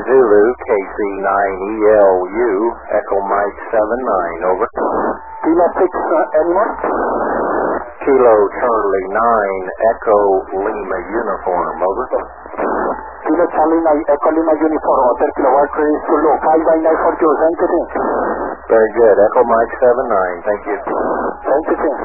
Zulu, KC9ELU, Echo Mike 79, over. Kilo 6, anyone? Kilo Charlie 9, Echo Lima Uniform, over. Kilo Charlie 9, Echo Lima Uniform, Hotel Kilowatt Trace to low, 599 for you, thank you, team. Very good, Echo Mike 79, thank you. Thank you, team.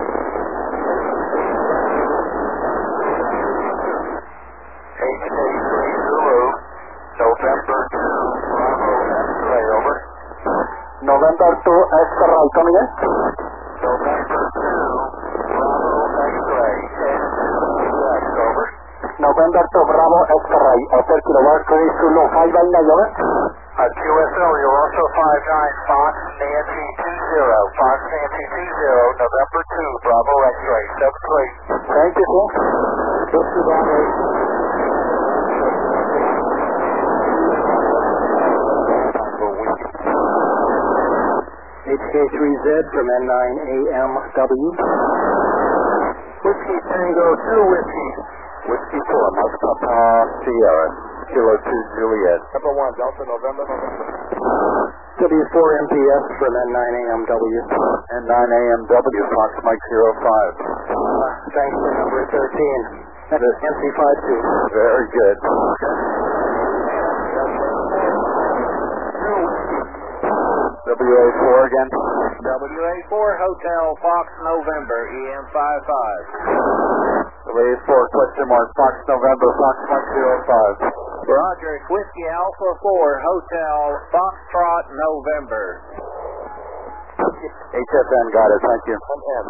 HK3 Zulu, November 2, Bravo X-ray, over. November 2, X-ray, coming in. November 2, Bravo X-ray, 10 over. November 2, Bravo X-ray, Hotel Kilowatt Trace to low, 599, over. QSL, you're also 59, Fox Nancy 20, Fox Nancy 20, November 2, Bravo X-ray, 7-3. Thank you, team. HK3Z from N9AMW. Whiskey Tango 2 Whiskey. Whiskey 4, Mike Papa Sierra. Kilo 2 Juliet. Number 1, Delta November. W4MPS from N9AMW. N9AMW, Fox Mike 05. Thanks for number 13. That's MC52. Very good. WA4 again. WA4 Hotel Fox November EM55. WA4 question mark Fox November Fox Mike 05. Roger, Whiskey Alpha 4 Hotel Foxtrot November. HFN got it, thank you.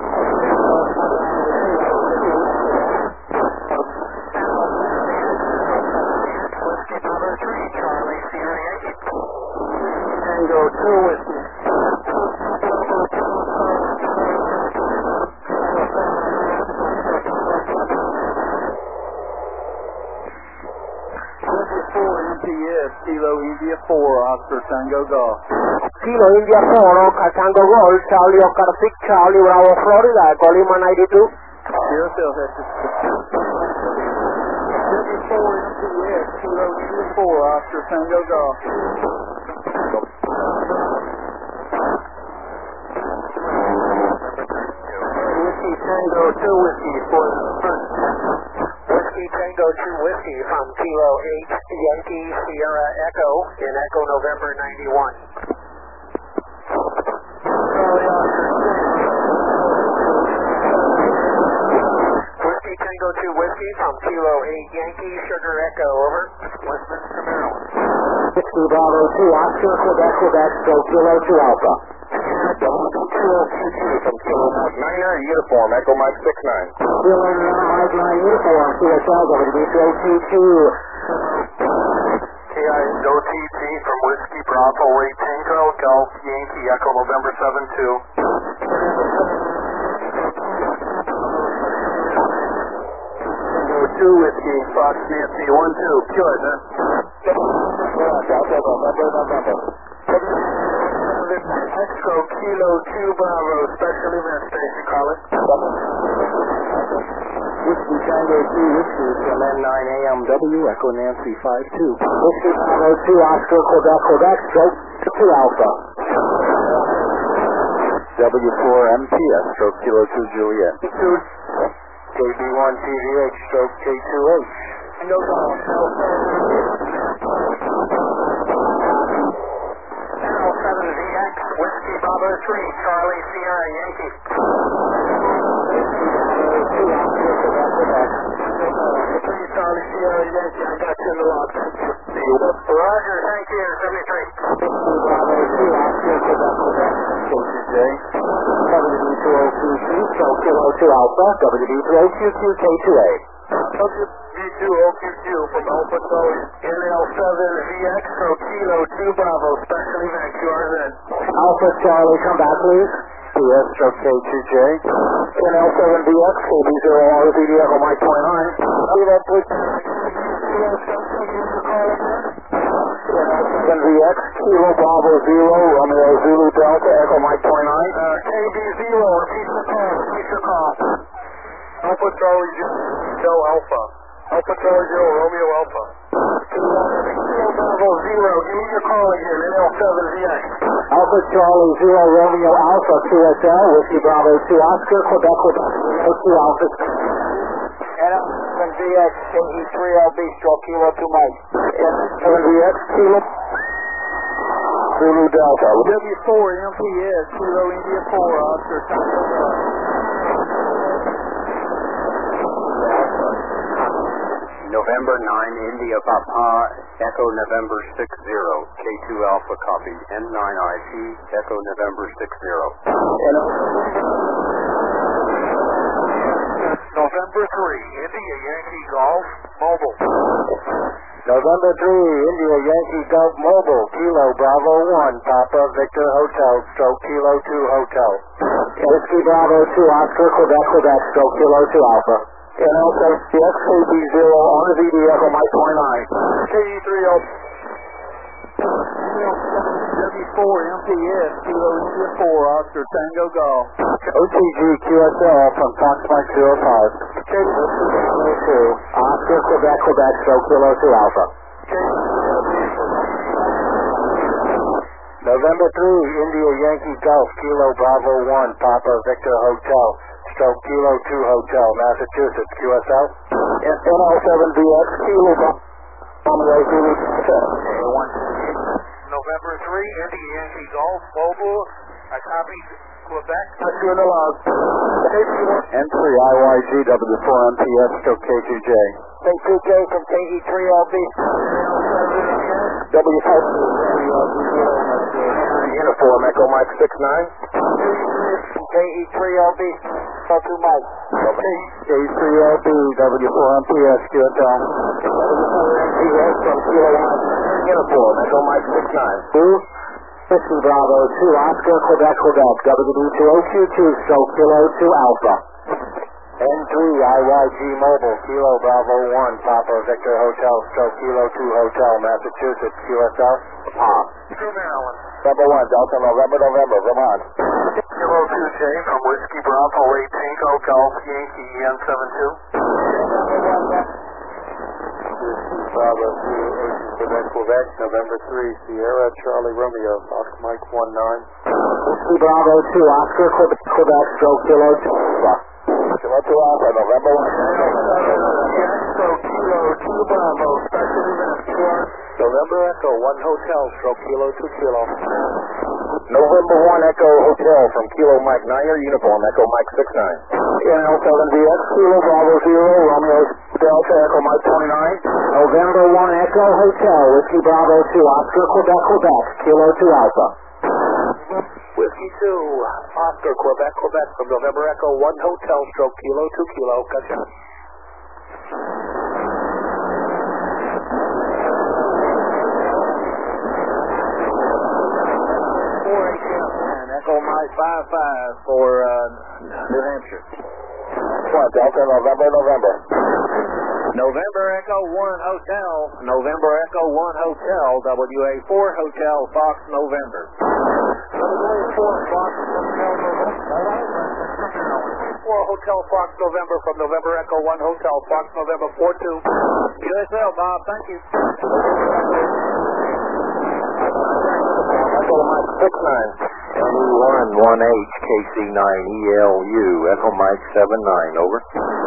Whiskey number 3, Charlie Sierra Yankee. Tango 2 Whiskey. MPS, Kilo India 4, Oscar Tango Golf. Kilo India 4, Tango Golf, Charlie Oscar 6, Charlie Bravo Florida, Colima 92. QSL headed. W4 MPS, Kilo India 4, Oscar Tango Golf. Whiskey Tango 2 Whiskey for first. Whiskey Tango 2 Whiskey from Kilo 8 Yankee Sierra Echo in Echo November 91. Whiskey Tango 2 Whiskey from Kilo 8 Yankee Sugar Echo, over. Westminster, Maryland. Whiskey Bravo 2 Oscar Quebec Quebec, so Kilo 2 Alpha. From Kilo Mike 99 Uniform, Echo Mike 69. Kilo Mike 9 Uniform, QSL WD202. KI Go TT from Whiskey Bravo 8 Tango, Golf Yankee Echo November 72. Tango 2 Whiskey Fox Nancy 12, pure, huh? Delta November. Exco Kilo 2 Bravo, Special Event Station, Carlin. Whiskey Tango 2 Whiskey from N9AMW, Echo Nancy 52. Whiskey Tango 2 Oscar Quebec Quebec, stroke 2 Alpha. W4MPS, stroke Kilo 2 Juliet. KB1 TVH, stroke K2H. No problem. L7VX, Whiskey Bravo 3, Charlie Sierra Yankee. Charlie Sierra Yankee, I got you in the log. Roger, thank you, 73. WD202J. WD202Q, so Kilo 2 Alpha, WD202Q, WD2OQQ from Alpha Charlie, NL7VX, so Kilo 2 Bravo, Special Event, QRZ. Alpha Charlie, come back please. PS, stroke K2J. NL7VX, KB0RVD, Echo Mike 29. NL7VX, Kilo Bravo 0, Romeo Zulu Delta, Echo Mike 29. KB0, repeat the call. Alpha Charlie 0 Alpha. Alpha Charlie 0 Romeo Alpha. Kilo Bravo give me your call again, NL7VX. Alpha Charlie 0 Romeo Alpha QSL, Whiskey Bravo 2 Oscar, Quebec, 2 Alpha. NL7VX, KE3LB, stroke Kilo 2 Mike. NL7VX, Kilo. Zulu Delta. W4 MPS, Kilo India 4, Oscar Tango Golf. November 9, India Papa, Echo November 60, K2 Alpha copy, N9IP, Echo November 60. November 3, India Yankee Golf, mobile. November 3, India Yankee Golf Mobile, Kilo Bravo 1, Papa Victor Hotel, stroke Kilo 2 Hotel. Whiskey Bravo 2 Oscar, Quebec, stroke Kilo 2 Alpha. NL7VX, KB0, RVD Echo Mike 29. KE3LB. W4 MPS, Kilo India 4, Oscar Tango Golf. OTG QSL from Fox Mike 05. K2 Oscar, Quebec, stroke Kilo 2 Alpha. November 3, India Yankee Golf, Kilo Bravo 1, Papa Victor Hotel, stroke Kilo 2 Hotel, Massachusetts, QSL. NL7VX, Kilo Bravo 2 November 3, India Yankee Golf, mobile. I copied Quebec. That's you in the log. N3 IYGW4 MPS, stroke K2J. K2J from KE3LB. W5 Uniform, Echo Mike 69. KE3LB, Echo 2 Mike. K3LB, W4 MPS, QSL. MPS from Kilo 1. Uniform, Echo Mike 69. Whiskey Bravo 2 Oscar, Quebec, WD2OQ2, stroke Kilo 2 Alpha. N3 IYG Mobile, Kilo Bravo 1, Papa Victor Hotel, stroke Kilo 2 Hotel, Massachusetts, QSL. Pop. True Maryland. Number 1, Delta November, Vermont. Kilo 2J from Whiskey Bravo 8 Tango Golf Yankee EN72. Bravo 2 Quebec, November 3, Sierra Charlie Romeo, Oscar Mike 19. Whiskey Bravo 2 Oscar, Quebec, stroke Kilo 2 Alpha. Kilo 2 Alpha, November 1. Stroke Kilo 2 Bravo, special event. November Echo 1 Hotel, stroke Kilo 2 Kilo. November 1 Echo Hotel from Kilo Mike 9, uniform, Echo Mike 69. NL7VX, Kilo Bravo 0, Romeo Delta, Echo Mike 29. November 1 Echo Hotel, Whiskey Bravo 2, Oscar, Quebec, Kilo 2 Alpha. Whiskey 2, Oscar, Quebec, from November Echo 1 Hotel, stroke Kilo 2 Kilo, gotcha. Echo Mike 55 for New Hampshire. What, Delta, November. November Echo 1 Hotel, November Echo 1 Hotel, WA4 Hotel, Fox November. WA4 Fox November. 4 Hotel Fox November from November Echo 1 Hotel Fox November 42. QSL, Bob, thank you. Echo Mike 69. NE1-1H KC9 ELU, Echo Mike 79, over.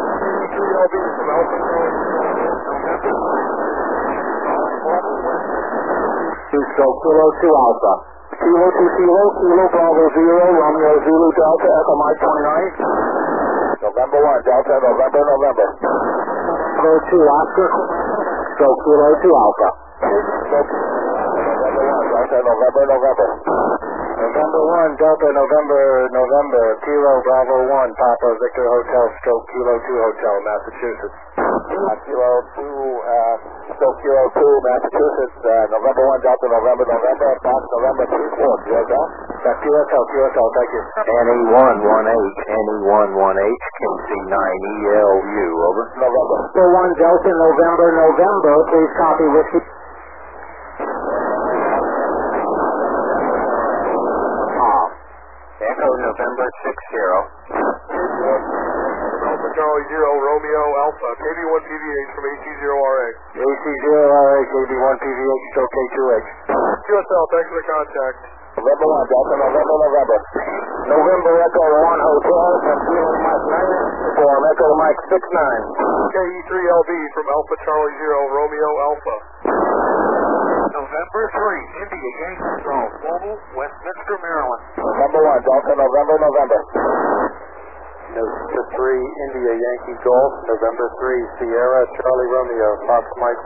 Stroke Kilo 2 Alpha. Kilo 2 Kilo, Kilo Bravo 0, Romeo Zulu Delta, Echo Mike 29. November 1, Delta, November. Kilo 2 Oscar, stroke Kilo 2 Alpha. November 1, Delta, November 1, Delta, November, Kilo Bravo 1, Papa Victor Hotel, stroke Kilo 2 Hotel, Massachusetts. Kilo 2, stroke Kilo 2, Massachusetts, November 1, Delta, November, Fox, November 3, 4, QSL. QSL, thank you. NE1-1H, KC9 ELU, over. November. 1, Delta, November, please copy Whiskey. Echo November 60. Charlie Zero Romeo Alpha, KB1 PVH from AC0RA. AC0RA, KB1PVH, stroke K2H. QSL, thanks for the contact. November 1, Delta, November. November Echo 1 Hotel from Kilo Mike 9 for Echo Mike 69. KE3LB from Alpha Charlie Zero Romeo Alpha. November 3, India Yankee Golf, Mobile, Westminster, Maryland. November 1, Delta, November. November 3, India Yankee Golf, November 3, Sierra Charlie Romeo, Fox Mike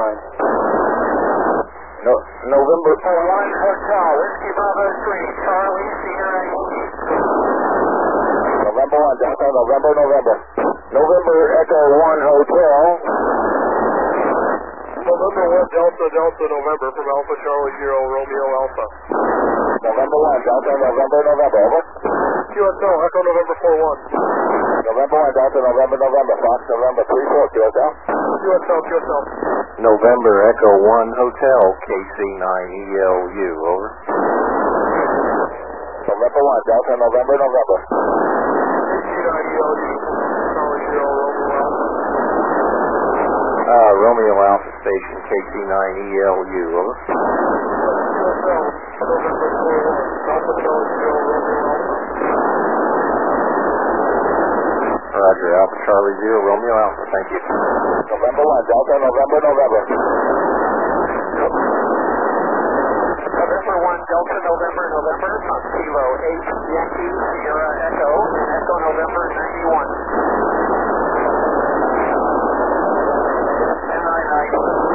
19. November 1 Hotel, Whiskey Bravo 3, Charlie Sierra Yankee. November 1, Delta, November. November Echo 1 Hotel. November 1, Delta, November from Alpha Charlie Zero Romeo Alpha. November 1, Delta, November, over. QSL, Echo November 4-1. November 1, Delta, November, Fox, November 3-4, QSL. QSL. November Echo 1 Hotel, KC9ELU, over. November 1, Delta, November. KC9ELU, Charlie Zero Romeo Alpha. Romeo Alpha Station, KC9ELU, over. QSL, November 4-1, Alpha Charlie Zero Romeo Alpha. Roger, Alpha Charlie Zero Romeo Alpha, thank you. November 1, Delta, November. November 1, Delta, November, from Kilo 8, Yankee, Sierra Echo, Echo November 91. 1099.